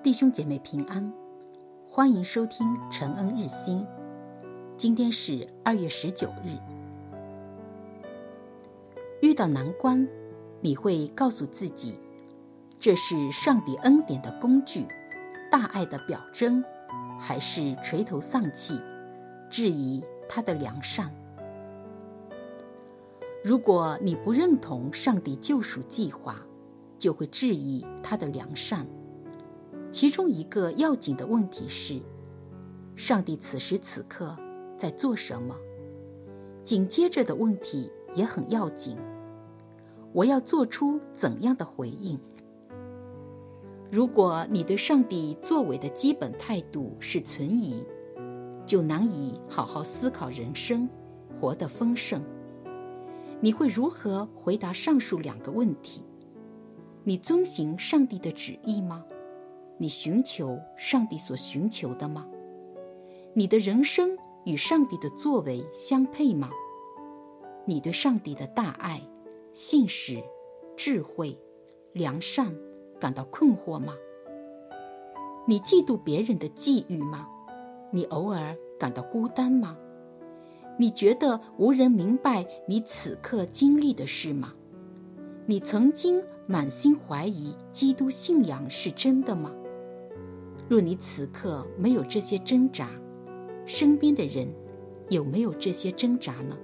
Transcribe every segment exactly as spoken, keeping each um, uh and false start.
弟兄姐妹平安，欢迎收听陈恩日新。今天是二月十九日。遇到难关，你会告诉自己，这是上帝恩典的工具，大爱的表征，还是垂头丧气，质疑他的良善？如果你不认同上帝救赎计划，就会质疑他的良善。其中一个要紧的问题是，上帝此时此刻在做什么？紧接着的问题也很要紧，我要做出怎样的回应？如果你对上帝作为的基本态度是存疑，就难以好好思考人生，活得丰盛。你会如何回答上述两个问题？你遵行上帝的旨意吗？你寻求上帝所寻求的吗？你的人生与上帝的作为相配吗？你对上帝的大爱、信实、智慧、良善感到困惑吗？你嫉妒别人的际遇吗？你偶尔感到孤单吗？你觉得无人明白你此刻经历的事吗？你曾经满心怀疑基督信仰是真的吗？若你此刻没有这些挣扎，身边的人有没有这些挣扎呢？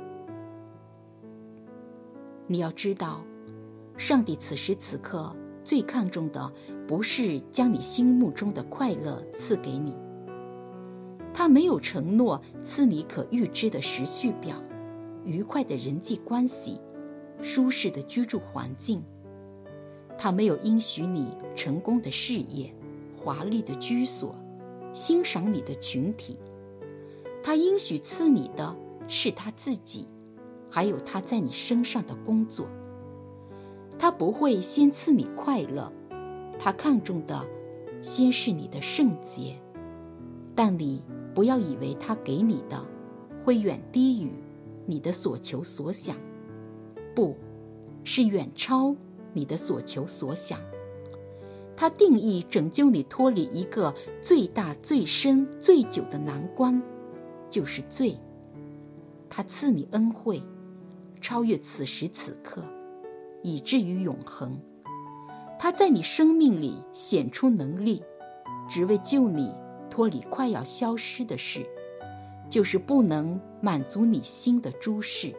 你要知道，上帝此时此刻最看重的不是将你心目中的快乐赐给你，他没有承诺赐你可预知的时序表、愉快的人际关系、舒适的居住环境，他没有应许你成功的事业、华丽的居所、欣赏你的群体。他应许赐你的是他自己，还有他在你身上的工作。他不会先赐你快乐，他看重的先是你的圣洁。但你不要以为他给你的会远低于你的所求所想，不，是远超你的所求所想。他定义拯救你脱离一个最大最深最久的难关，就是罪。他赐你恩惠，超越此时此刻，以至于永恒。他在你生命里显出能力，只为救你脱离快要消失的事，就是不能满足你心的诸事。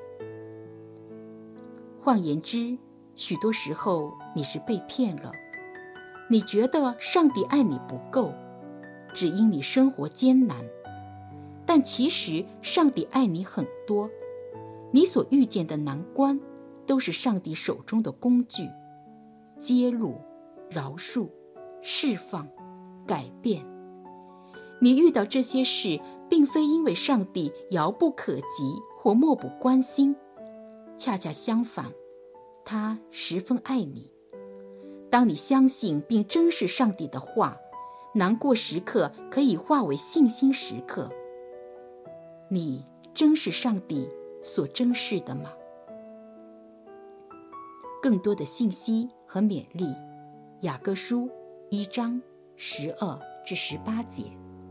换言之，许多时候你是被骗了。你觉得上帝爱你不够，只因你生活艰难，但其实上帝爱你很多。你所遇见的难关都是上帝手中的工具，揭露、饶恕、释放、改变。你遇到这些事，并非因为上帝遥不可及或漠不关心，恰恰相反，他十分爱你。当你相信并珍视上帝的话，难过时刻可以化为信心时刻。你珍视上帝所珍视的吗？更多的信息和勉励，雅各书一章十二至十八节。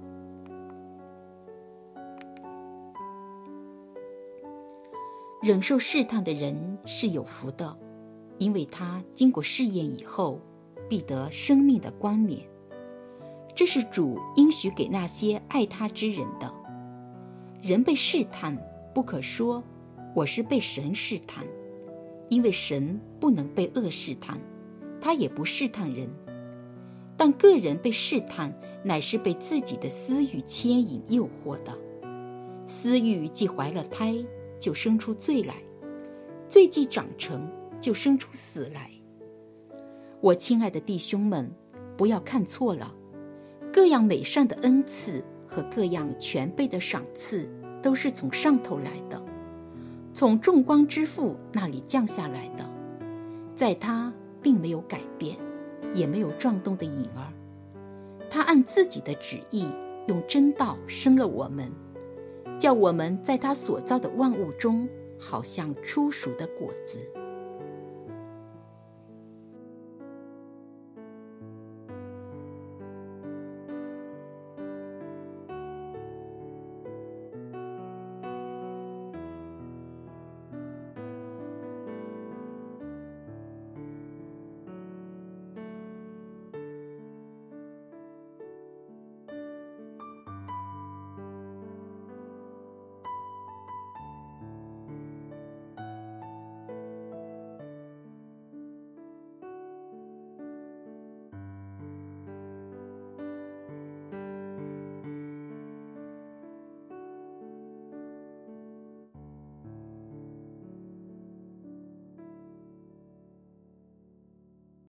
忍受试探的人是有福的，因为他经过试验以后，必得生命的冠冕。这是主应许给那些爱他之人的。人被试探，不可说我是被神试探，因为神不能被恶试探，他也不试探人。但个人被试探，乃是被自己的私欲牵引诱惑的。私欲既怀了胎，就生出罪来；罪既长成，就生出死来。我亲爱的弟兄们，不要看错了，各样美善的恩赐和各样全备的赏赐都是从上头来的，从众光之父那里降下来的。在他并没有改变，也没有撞动的影儿。他按自己的旨意用真道生了我们，叫我们在他所造的万物中好像初熟的果子。